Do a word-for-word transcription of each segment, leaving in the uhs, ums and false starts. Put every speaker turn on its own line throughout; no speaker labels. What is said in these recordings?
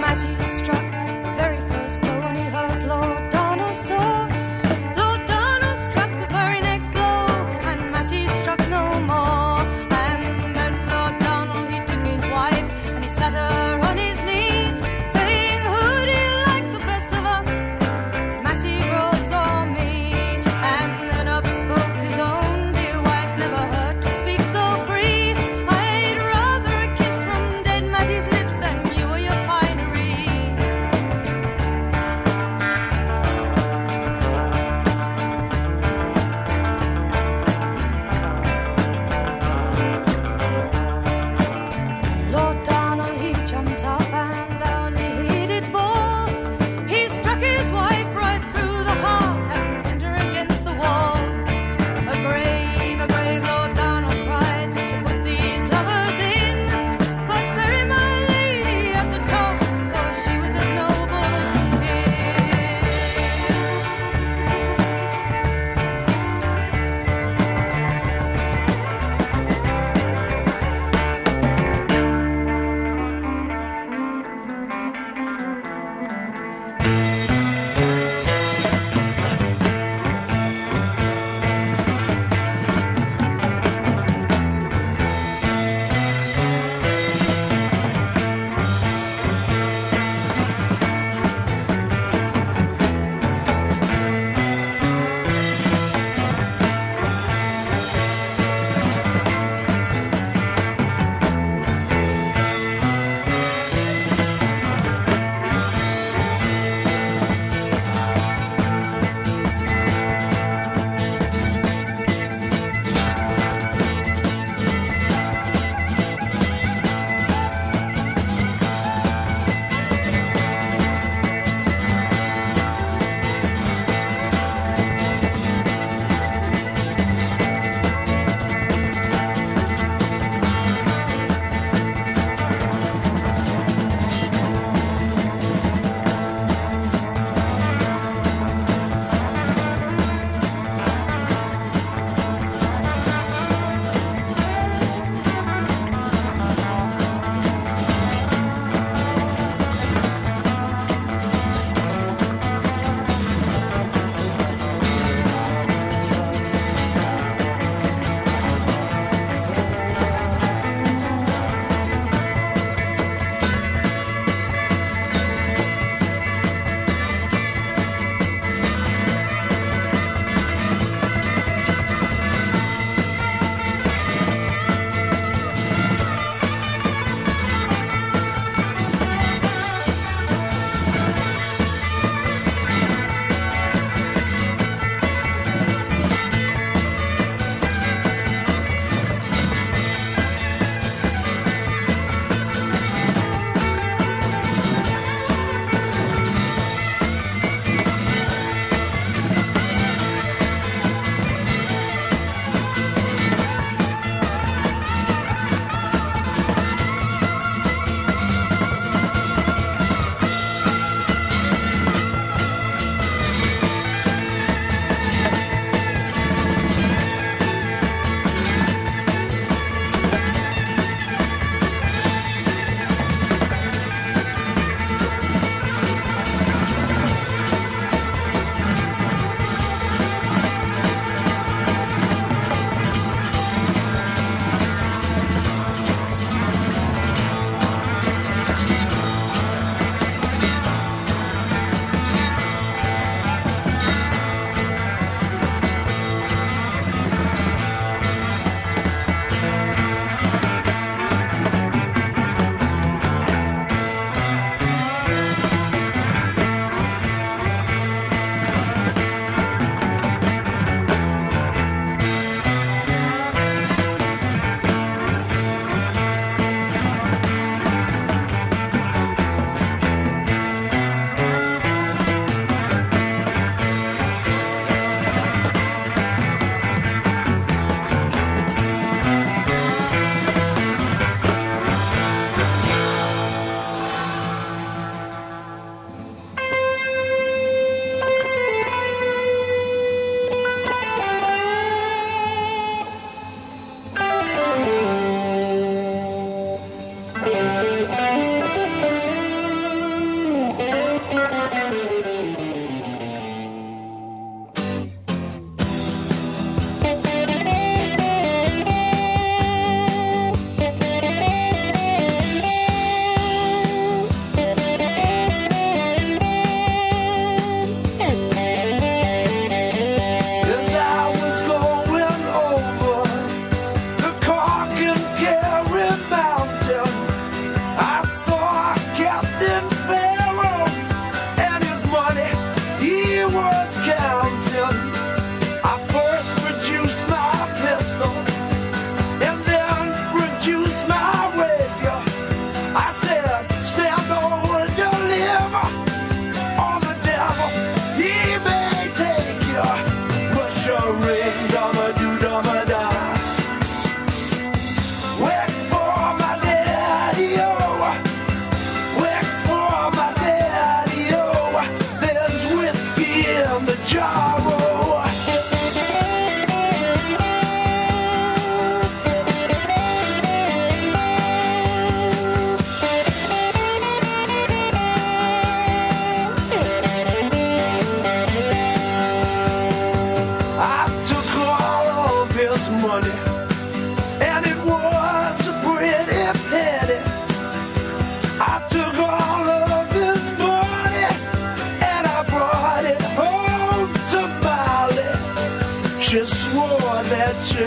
Matty struck the very first blow and he hurt Lord Donald sore. Lord Donald struck the very next blow and Matty struck no more. And then Lord Donald, he took his wife and he sat her on his knee, saying, who do you like the best of us, Matty Groves or me? And then up spoke his own dear wife, never heard to speak so free. I'd rather a kiss from dead Matty's lips than you or your finery.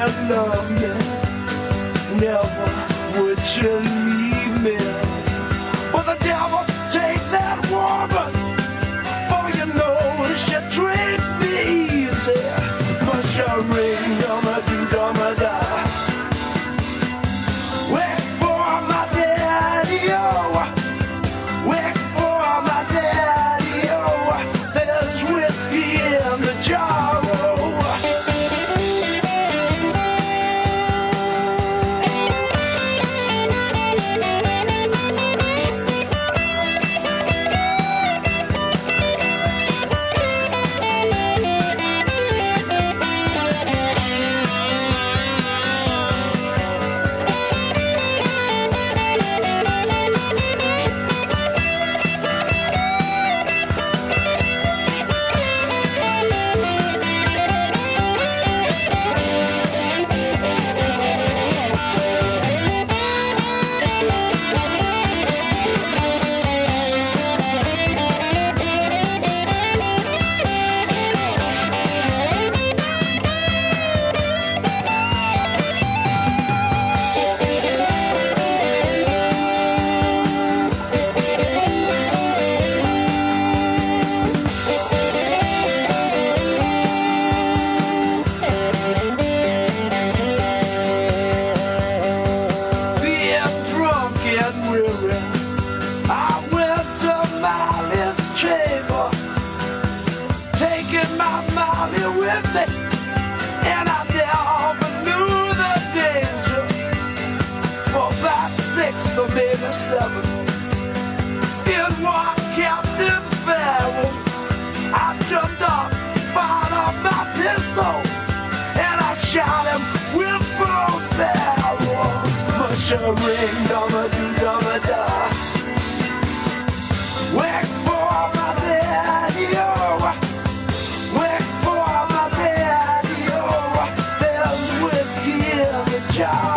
love me, never would you leave me. But the devil take that woman, for you know she treat me easy. But she ring, dumma do, dumma da. Wait for my daddy, oh. Wait for my daddy, oh. There's whiskey in the jar, oh. So maybe seven in one captain's barrel. I jumped up, fired up my pistols, and I shot him with both barrels. Mush a ring, dumma do, dumma da. Wait for my daddy, oh. Wait for my daddy, oh. There's whiskey in the jar.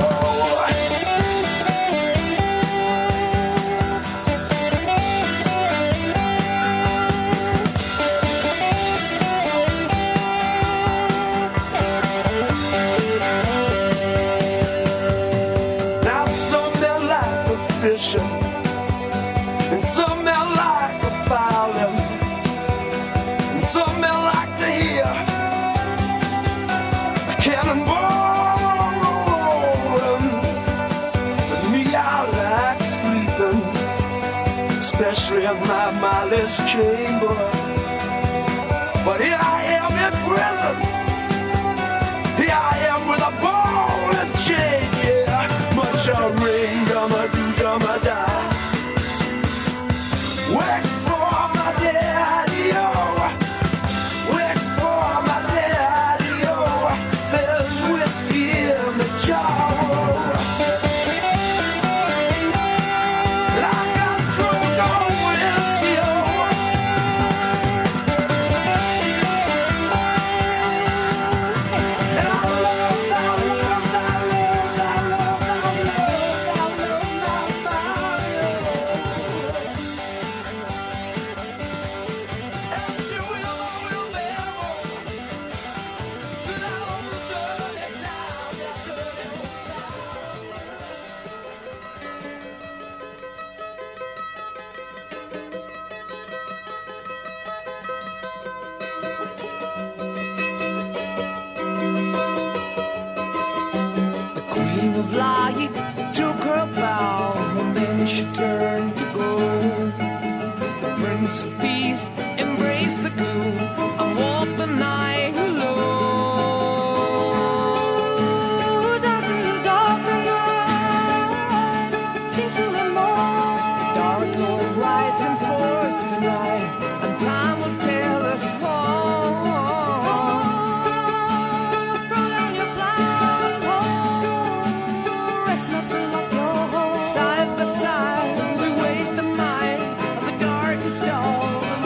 And some men like a violin, and some men like to hear a cannonball rolling. But me, I like sleeping, especially in my mindless chamber. But here I am in prison, here I am with a ball and chain, yeah. Much a ring, dumma do, dumma da. Wait for my daddy, oh. Wait for my daddy, oh. There's whiskey in the jar, oh. And I got drunk on whiskey, oh. And I love, I love, I love, I love, I love, I love my body, oh.
Of light took her bow, and then she turned to go. The Prince of Peace embraced the gloom and walked the night alone.
Dancing in the dark night, seem to remove.
Dark Lord rides in forest tonight, and time will tell us all.
Throw down your blindfold, rest not to lock your home.
Side by side, we wait the night of the darkest all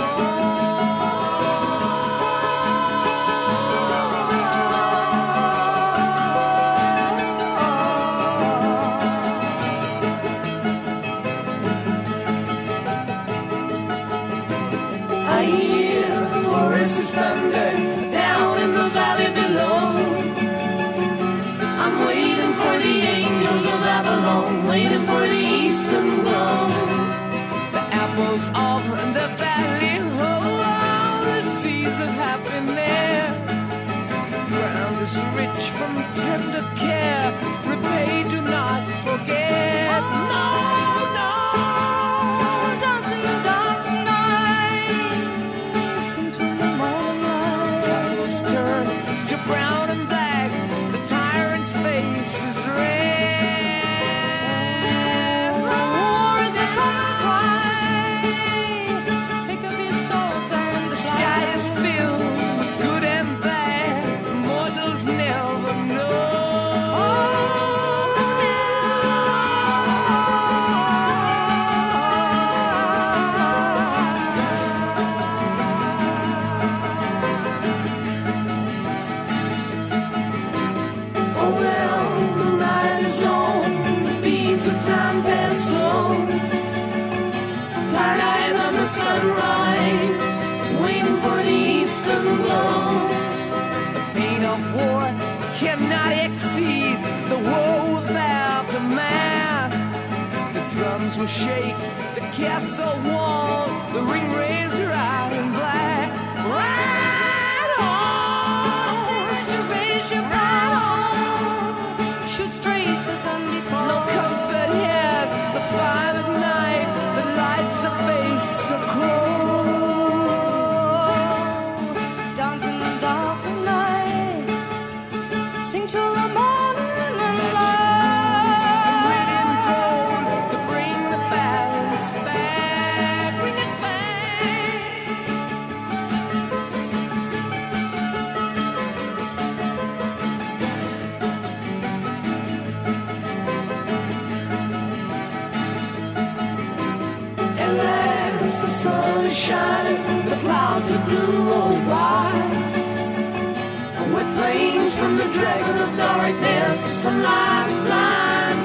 I hear voices thunder down in the valley below. tender care, repay, do not forget. No, no,
dance in the dark night, sing till the morning light.
Shadows turn to brown and black, the tyrant's face is red.
War is the common cry, pick up your swords and
The sky is filled with good and bad, mortals never know. Oh well, the night is long, the beats of time pass slow. Tired eyes on the sunrise, waiting for the eastern glow. The pain of war cannot exceed the woe of aftermath. The drums will shake, the castle wall, the ring razor iron black. Ride on!
Raise your, raise your right arm, shoot straight to them before.
No comfort here, the fire at night, the lights of face so cold.
Dance in the dark night, sing till the morning light.
Red and gold to bring the balance back, bring it back. At last the sun is shining, the clouds are blue roll by. With flames from the dragon of darkness, some lifelines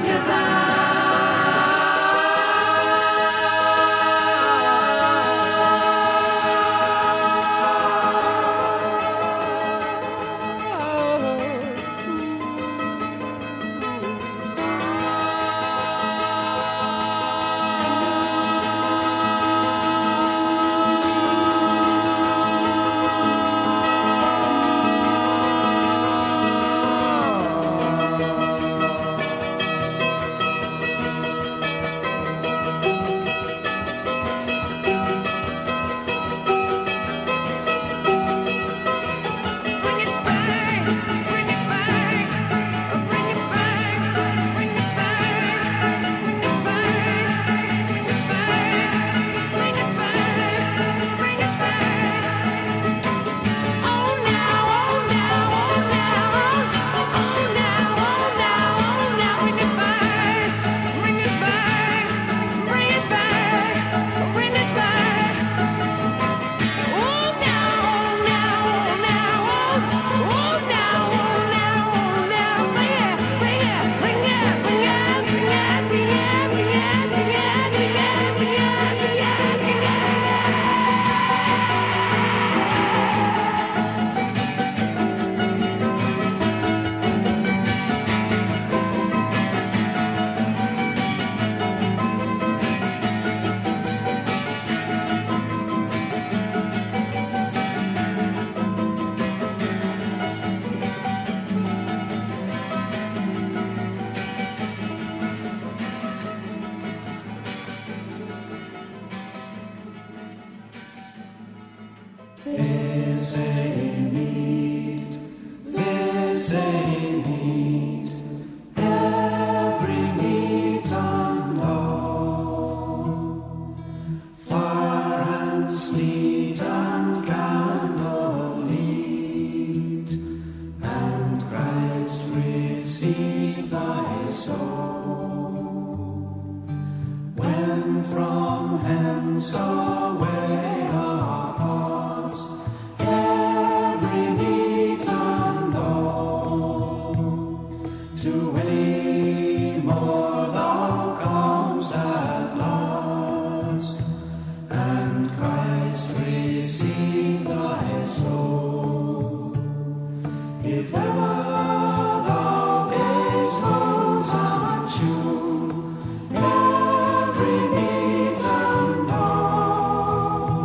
This ain't neat, this ain't neat, every neat and all. Fire and sleet and candle neat, and Christ receive thy soul. When from hence away every need and all.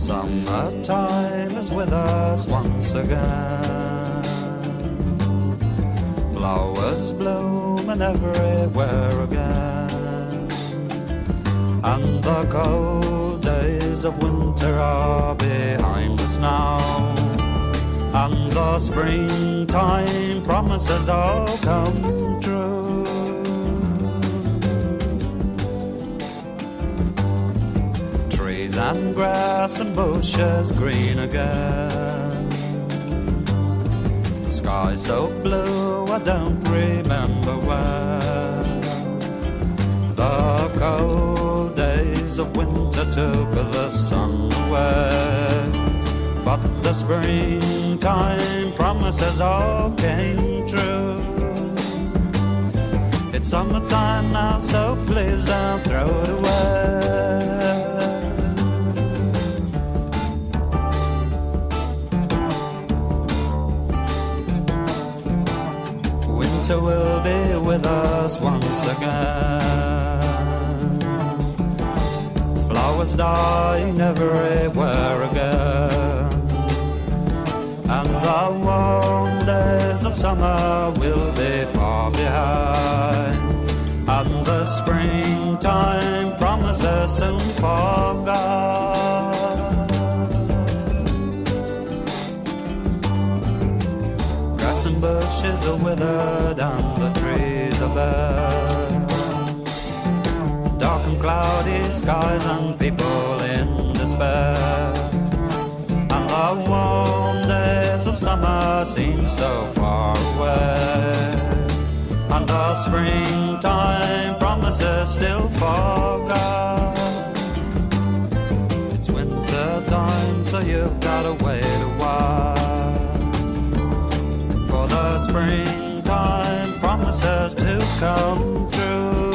Summertime is with us once again. Flowers blooming everywhere again. And the cold days of winter are behind us now. And the springtime promises all come true. Trees and grass and bushes green again. The sky so blue I don't remember when. The cold days of winter took the sun away. But the springtime promises all came true. It's summertime now, so please don't throw it away. Winter will be with us once again. Flowers dying everywhere again. And the warm days of summer will be far behind. And the springtime promises soon forgot. Grass and bushes are withered and the trees are bare. Dark and cloudy skies and people in despair. And the warm days of summer seem so far away. And the springtime promises still forgot. It's winter time, so you've gotta wait a while for the springtime promises to come true.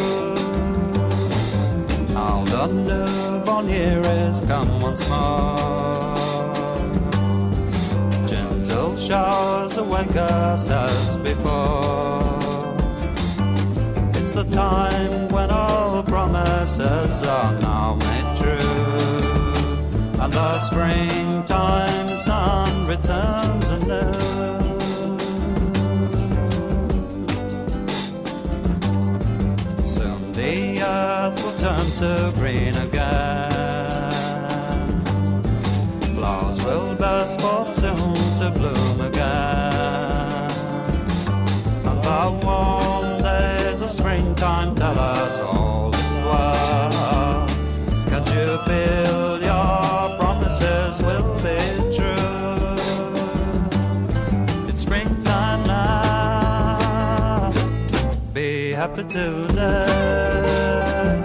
Now the newborn year is come once more. Gentle showers awake us as before. It's the time when all promises are now made true. And the springtime sun returns anew. Soon the earth will turn to green again. Flowers will burst forth soon to bloom again. And the warm days of springtime tell us all is well. Can't you feel your promises will be true? It's springtime now. Be happy today.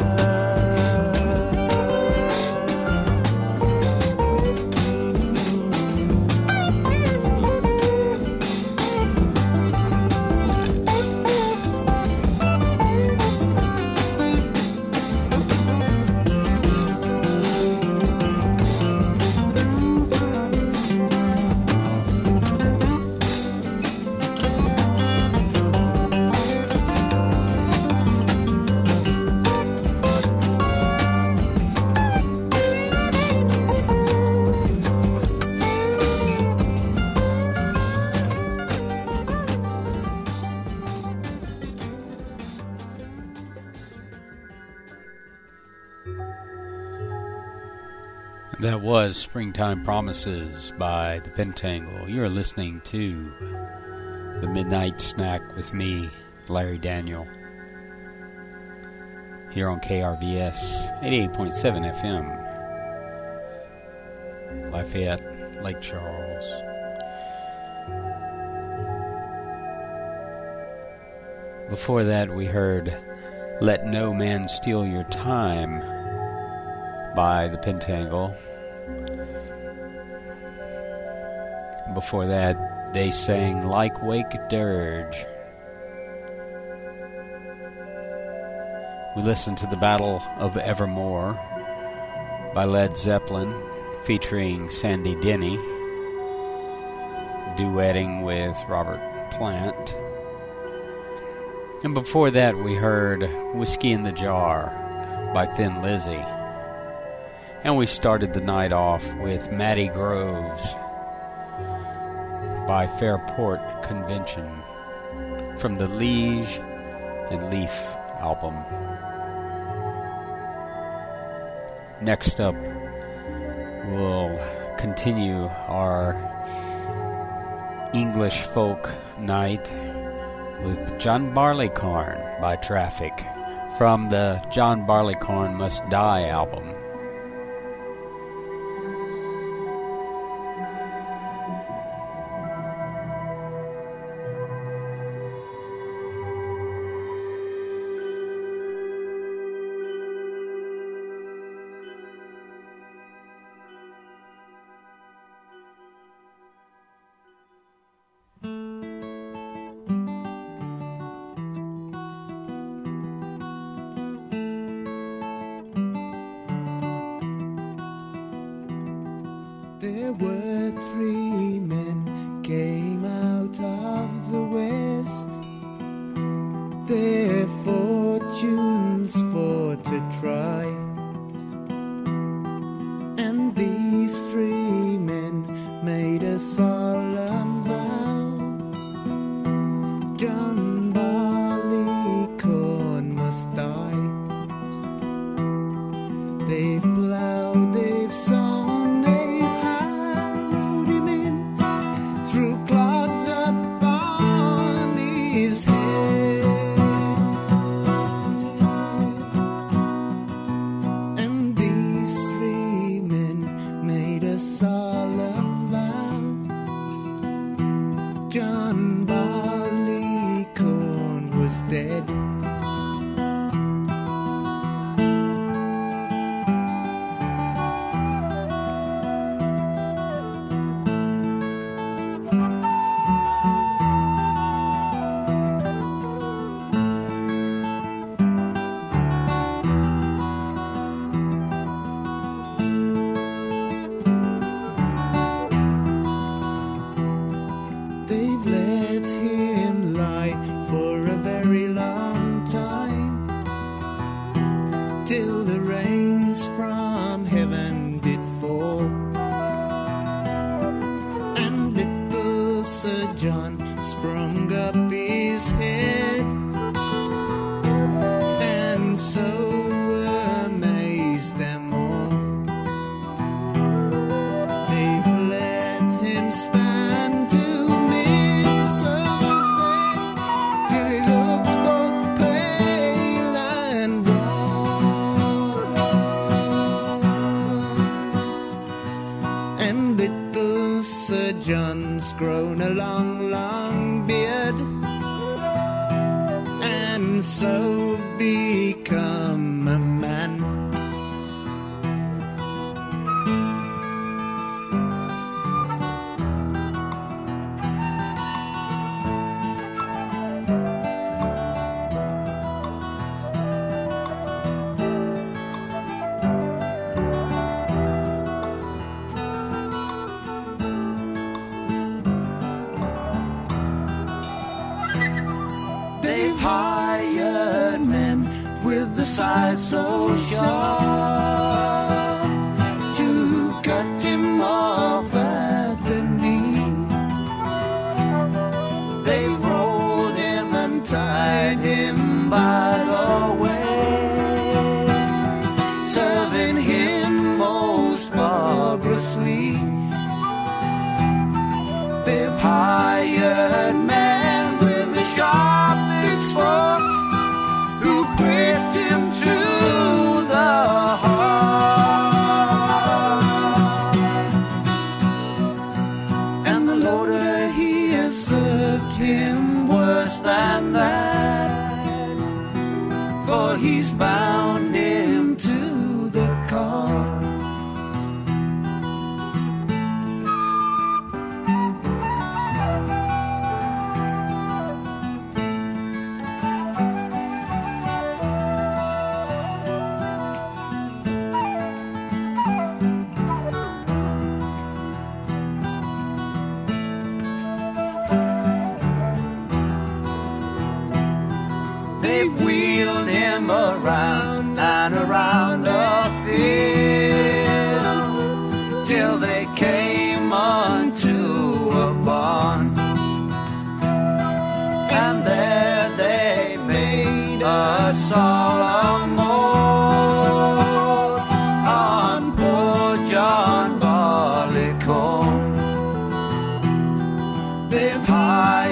That was Springtime Promises by the Pentangle. You're listening to The Midnight Snack with me, Larry Daniel, here on K R V S eighty-eight point seven F M, Lafayette, Lake Charles. Before that, we heard Let No Man Steal Your Time by the Pentangle. Before that, they sang Like Wake Dirge. We listened to The Battle of Evermore by Led Zeppelin, featuring Sandy Denny, duetting with Robert Plant. And before that, we heard Whiskey in the Jar by Thin Lizzy. And we started the night off with Matty Groves by Fairport Convention from the Liege and Leaf album. Next up, we'll continue our English folk night with John Barleycorn by Traffic from the John Barleycorn Must Die album.
There were three men came out of the west, their fortunes for to try, and these three men made a solemn vow: John Barleycorn must die. They've plowed, they've sown, John Barleycorn was dead. They've let him lie for a very long time, till the rains from heaven did fall, and little Sir John sprung up his head, and so amazed them all. They've let him stand to Sir John's grown a long, long beard, and so become a man. They've hired men with the side so sharp to cut him off at the knee. They rolled him and tied him by the way, serving him most barbarously. They've hired men with the sharp pitchforks who pricked him to the heart, and the loader he has served him worse than that, for he's bound him to the cart. They've wheeled him around and around a field,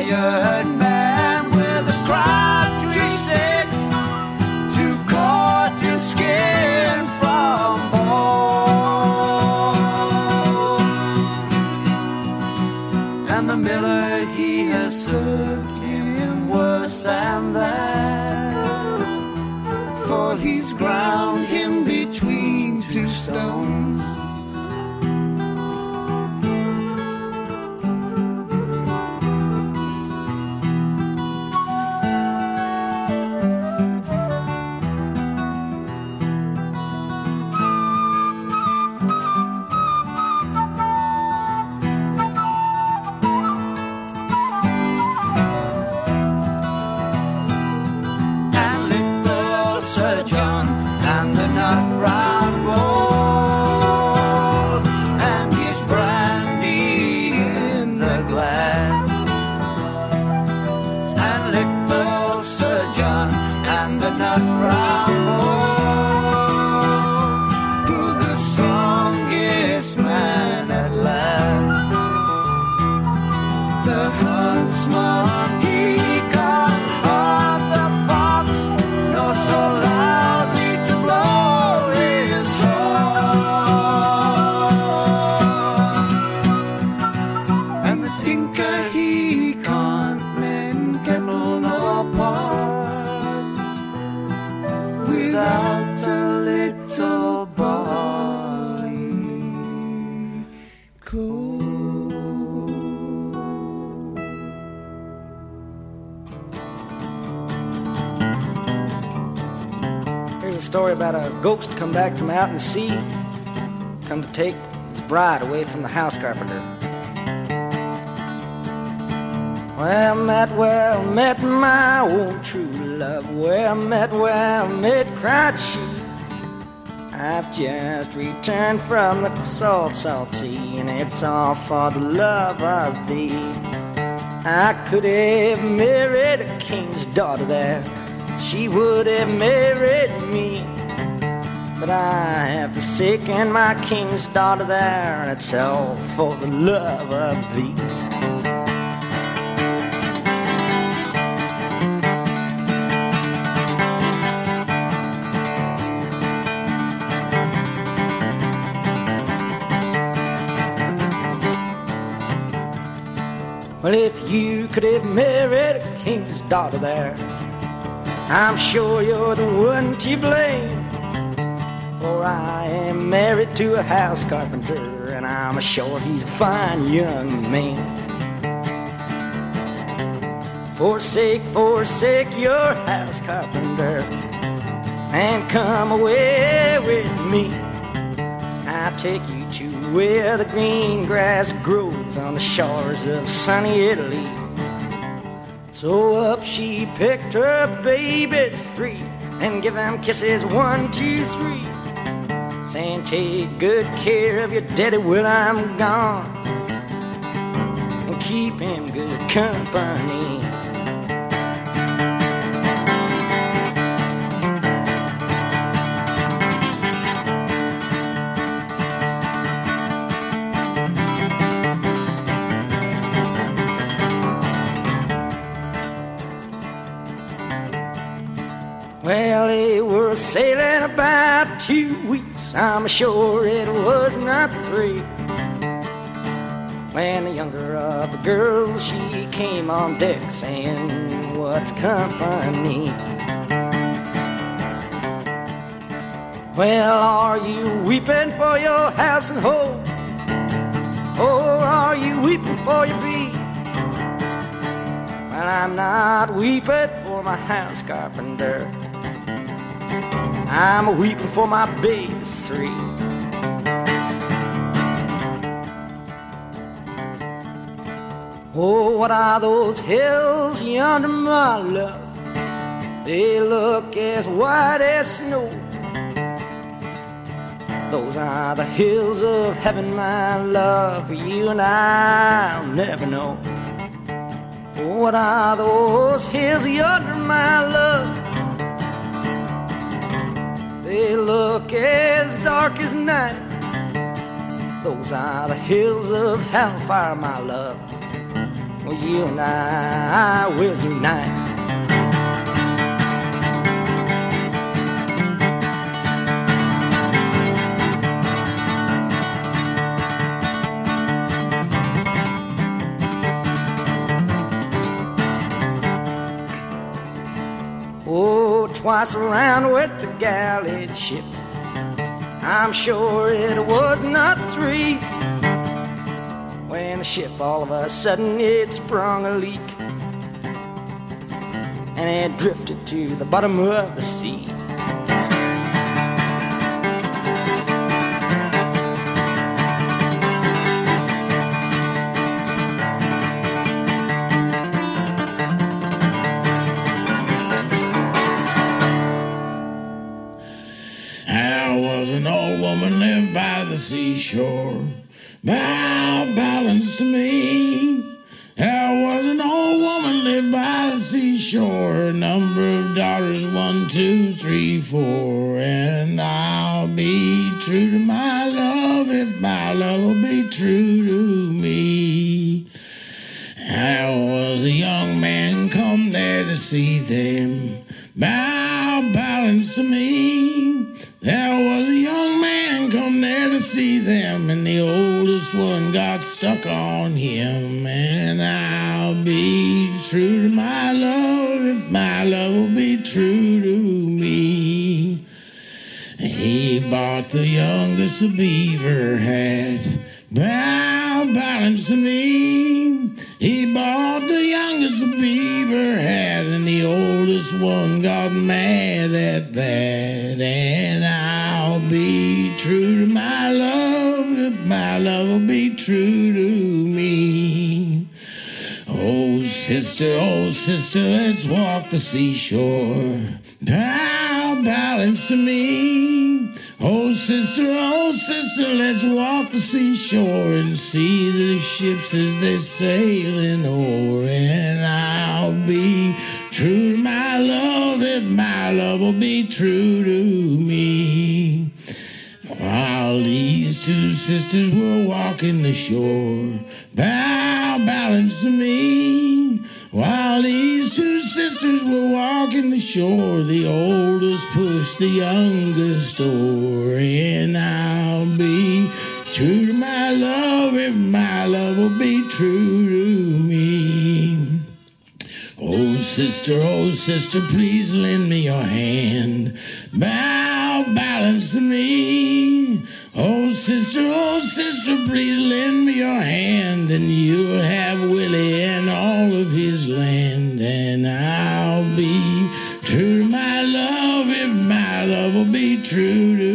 hired man with a crabtree six to cut your skin from bone. And the miller, he has served him worse than that, for he's ground him between two stones.
Story about a ghost come back from out in the sea, come to take his bride away from the house carpenter. Well met, well met, my old true love. Well met, well met, cried she. I've just returned from the salt, salt sea, and it's all for the love of thee. I could have married a king's daughter there, she would have married me, but I have forsaken my king's daughter there, and it's all for the love of thee. Well, if you could have married a king's daughter there, I'm sure you're the one to blame, for I am married to a house carpenter, and I'm sure he's a fine young man. Forsake, forsake your house carpenter, and come away with me. I'll take you to where the green grass grows on the shores of sunny Italy. So up she picked her babies three and give them kisses one, two, three, saying take good care of your daddy while I'm gone, and keep him good company. Well, they were sailing about two weeks, I'm sure it was not three, when the younger of the girls, she came on deck saying, what's company? Well, are you weeping for your house and home? Or are you weeping for your bee? Well, I'm not weeping for my house carpenter, I'm weeping for my babies three. Oh, what are those hills yonder, my love? They look as white as snow. Those are the hills of heaven, my love, for you and I'll never know. Oh, what are those hills yonder, my love? They look as dark as night. Those are the hills of hellfire, my love. well, you and I will unite. Oh, twice around with the galley ship, I'm sure it was not three, when the ship all of a sudden it sprung a leak, and it drifted to the bottom of the sea.
By the seashore, bow balanced to me. There was an old woman lived by the seashore, a number of daughters, one, two, three, four, and I'll be true to my love if my love will be true to me. There was a young man come there to see them, bow balanced to me. There was a young man come there to see them, and the oldest one got stuck on him. And I'll be true to my love if my love will be true to me. He bought the youngest a beaver hat, bow balanced to me. He bought the youngest a beaver hat, and the oldest one got mad at that. And I'll be true to my love if my love will be true to me. Oh, sister, oh, sister, let's walk the seashore, bow balanced to me. Oh, sister, oh, sister, let's walk the seashore and see the ships as they're sailing o'er. And I'll be true to my love if my love will be true to me. While these two sisters were walking the shore, bow balanced to me. While these two sisters were walking the shore, the oldest pushed the youngest o'er. And I'll be true to my love if my love will be true to me. Oh, sister, oh, sister, please lend me your hand, bow balanced to me. Oh, sister, oh, sister, please lend me your hand, and you'll have Willie and all of his land. And I'll be true to my love if my love will be true to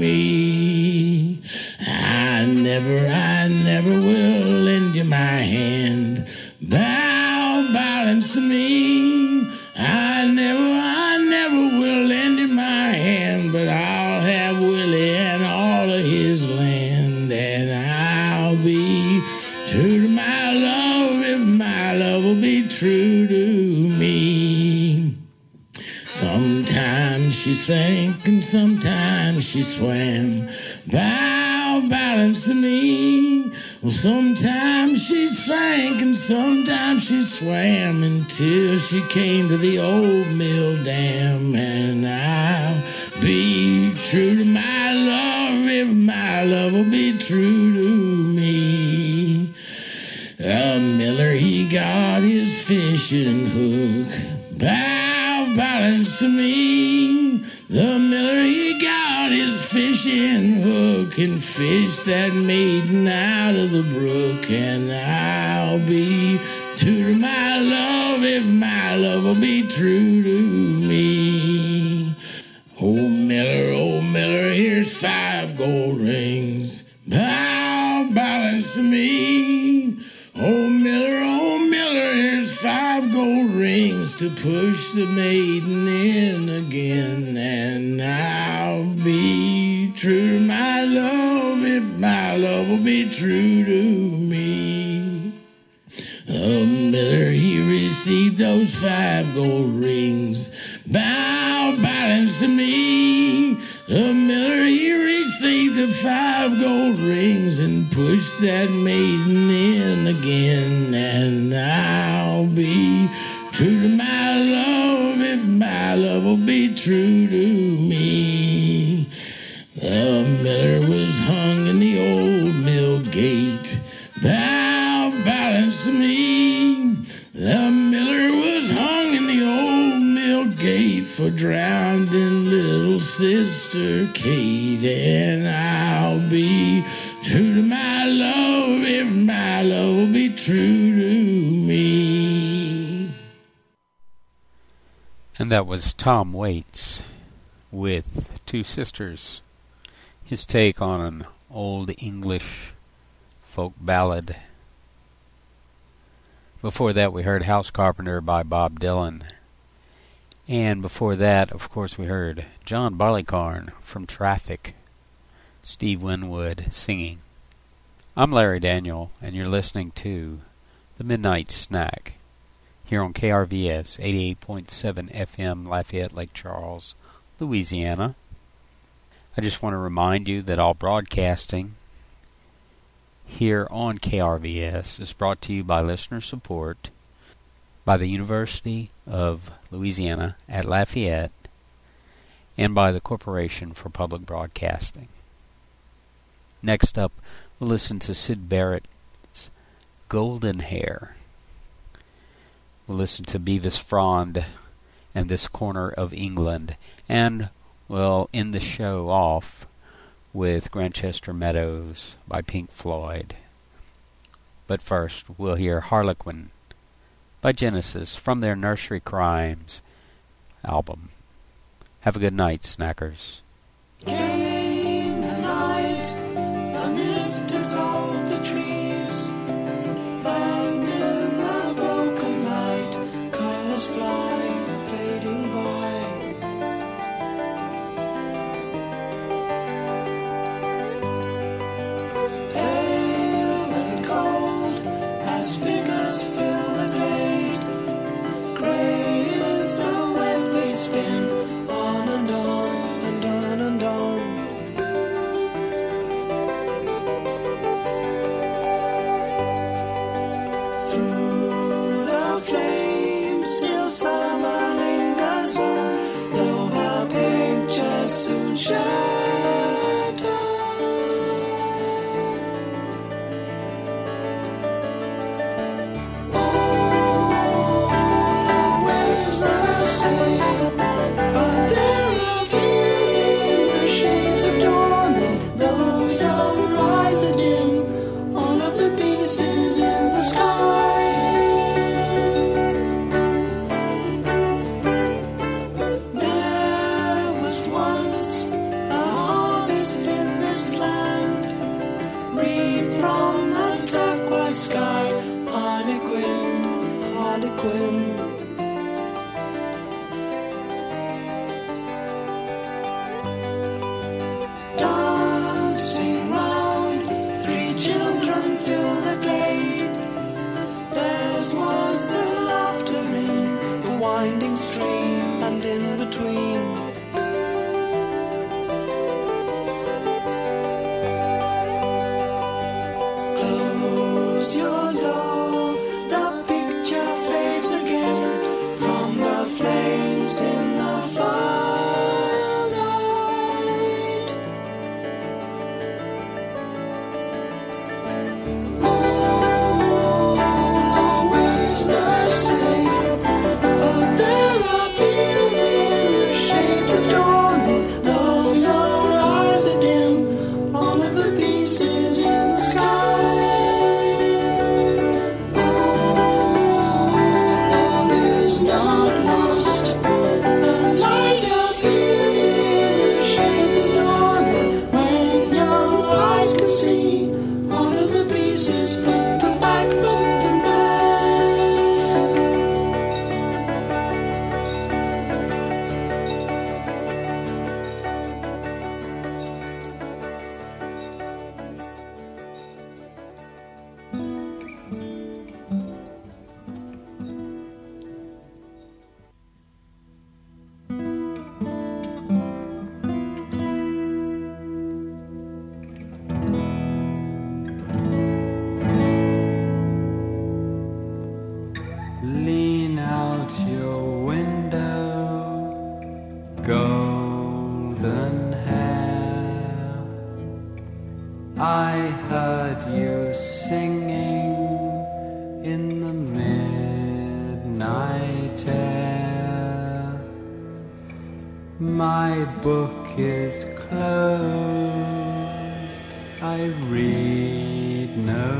me. I never, I never will lend you my hand, bow balanced to me. I never, I never will lend you my hand, but I'll have Willie and all of his land. And I'll be true to my love if my love will be true to me. Sometimes she sank and sometimes she swam, bow balanced to me. Well, sometimes she sank and sometimes she swam until she came to the old mill dam. And I'll be true to my love if my love will be true to me. The miller, he got his fishing hook, bow balanced to me. The miller, he got his fishing hook and fished that maiden out of the brook. And I'll be true to my love if my love will be true to me. Oh, miller, oh, miller, here's five gold rings, bow balanced to me. Oh, miller, oh, miller, here's five gold rings to push the maiden in again. And I'll be true to my love if my love will be true to me. The miller, he received those five gold rings, bow balanced to me. The miller, he received received the five gold rings and pushed that maiden in again. And I'll be true to my love if my love will be true to me. The miller was hung in the old mill gate, bow balanced to me. The miller was hung in the old mill gate for drowning little sister Kate. And I'll be true to my love if my love will be true to me.
And that was Tom Waits with Two Sisters, his take on an old English folk ballad. Before that, we heard House Carpenter by Bob Dylan. And before that, of course, we heard John Barleycorn from Traffic, Steve Winwood singing. I'm Larry Daniel, and you're listening to The Midnight Snack here on K R V S eighty-eight point seven F M, Lafayette, Lake Charles, Louisiana. I just want to remind you that all broadcasting here on K R V S is brought to you by listener support by the University of Louisiana at Lafayette and by the Corporation for Public Broadcasting. Next up, we'll listen to Syd Barrett's Golden Hair. We'll listen to Beavis Frond and This Corner of England, and we'll end the show off with Grantchester Meadows by Pink Floyd. But first, we'll hear Harlequin by Genesis from their Nursery Crimes album. Have a good night, snackers.
Came the night, the mist dissolved the trees, and in the broken light, colors fly, fading by. Pale and cold, as figures fill the glade, gray is the web they spin, on and on and on and on. Through the flames, still summer lingers on, though our picture soon shatters. Always the same, but there are gears in the shades of dawning, though your eyes are dim, all of the pieces in the sky. There was once a harvest in this land, read from the turquoise sky, Harlequin, Harlequin. Dancing round, three children fill the glade. Theirs was the laughter in the winding stream, and in between close your door, the picture fades again.
out your window, golden hair. I heard you singing in the midnight air. My book is closed, I read no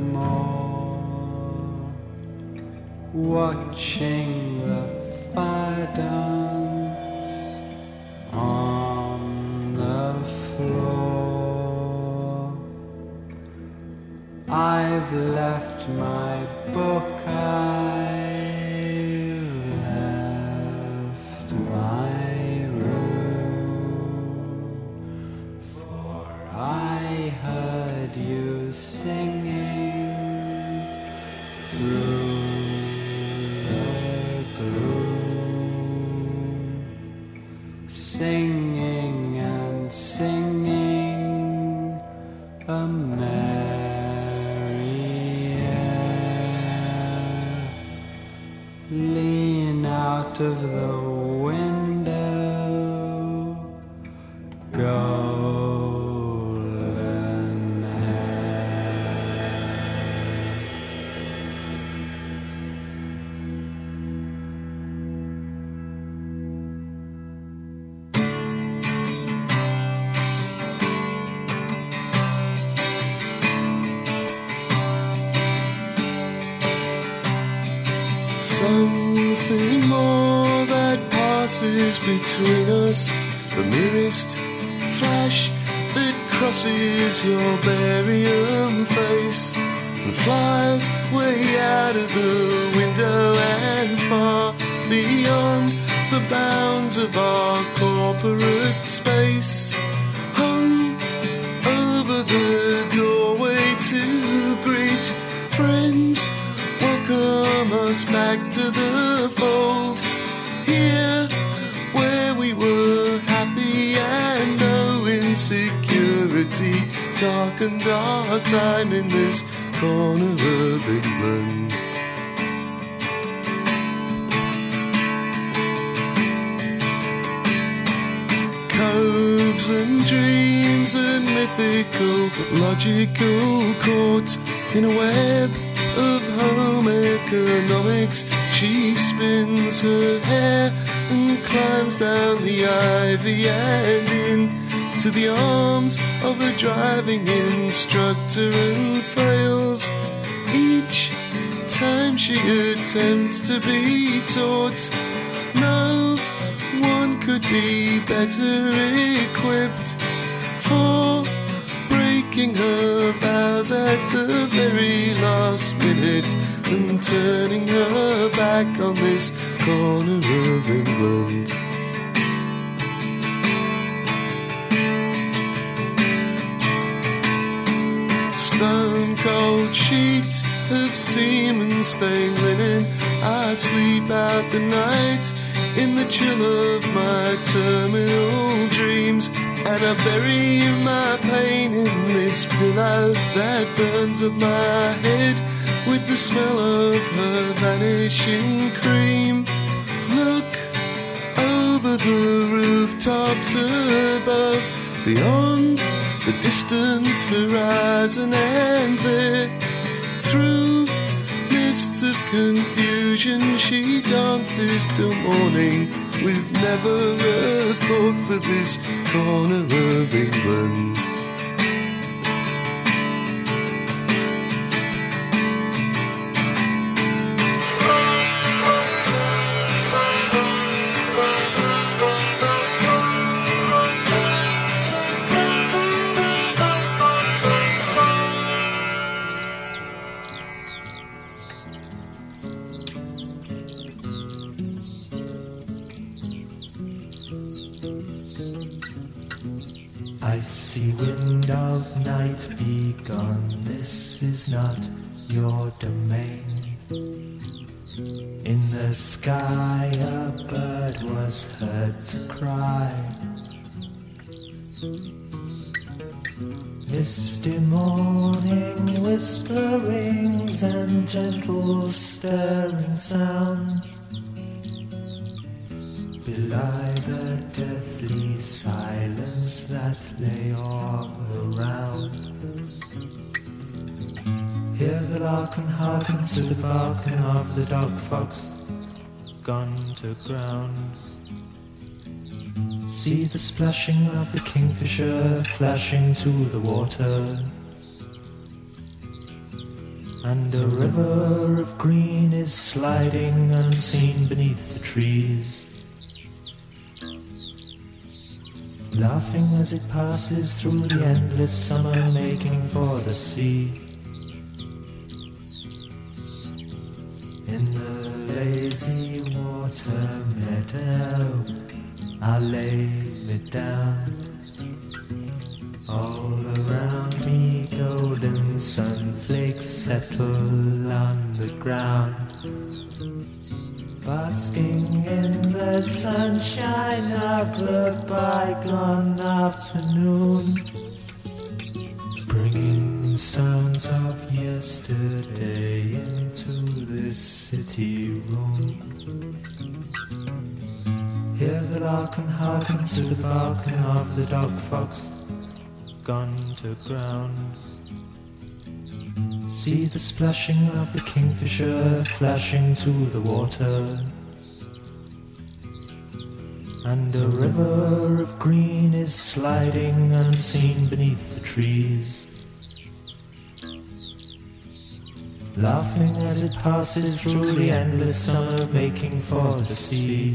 more, watching the fire dance on the floor. I've left my book, I've left my room, for I heard you singing through the gloom, singing and singing a merry air. Lean out of the window, golden hair.
Something more that passes between us, the merest flash that crosses your barium face and flies way out of the window and far beyond the bounds of our corporate space, hung over the doorway to greet friends. Welcome us back to the fold, here where we were happy and no insecurity darkened our time in this corner of England. Coves and dreams and mythical, logical caught in a web of home economics. She spins her hair and climbs down the ivy and into the arms of a driving instructor and fails each time she attempts to be taught. No one could be better equipped for breaking her vows at the very last minute and turning her back on this corner of England. Stone cold sheets of semen stained linen, I sleep out the night in the chill of my terminal dreams, and I bury my pain in this pillow that burns up my head with the smell of her vanishing cream. Look over the rooftops above, beyond the distant horizon, and there, through mists of confusion, she dances till morning with never a thought for this corner of England.
I see wind of night be gone, this is not your domain. In the sky a bird was heard to cry. Misty morning whisperings and gentle stirring sounds belie the deathly silence that lay all around. Hear the lark and hearken to the barking of the dog fox gone to ground. See the splashing of the kingfisher flashing to the water, and a river of green is sliding unseen beneath the trees, laughing as it passes through the endless summer, making for the sea. In the lazy water meadow I lay me down. All around me golden sunflakes settle on the ground, basking in the sunshine of the bygone afternoon, bringing sounds of yesterday into this city room. Hear the lark and hearken to the barking of the dog fox gone to ground. See the splashing of the kingfisher flashing to the water, and a river of green is sliding unseen beneath the trees, laughing as it passes through the endless summer, making for the sea.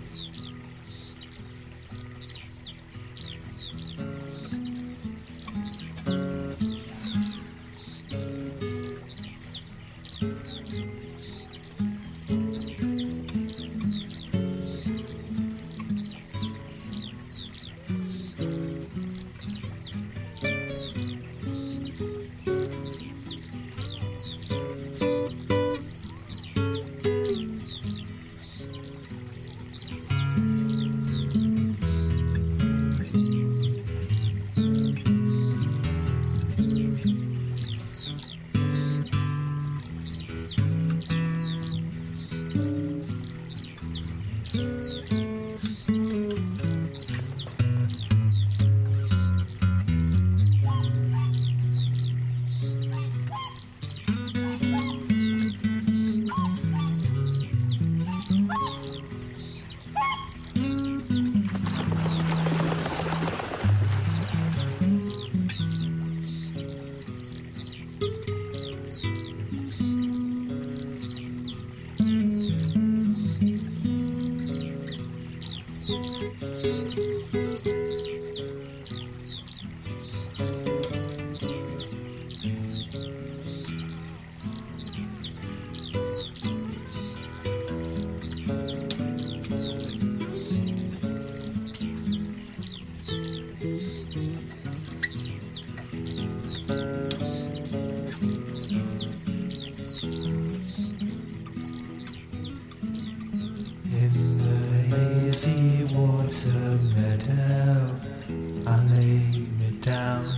Lazy water meadow, I lay me down.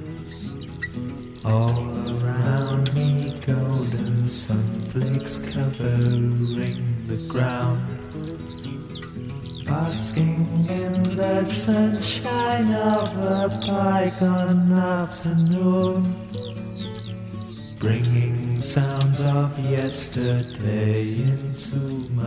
All around me golden sunflakes covering the ground, basking in the sunshine of a bygone afternoon, bringing sounds of yesterday into my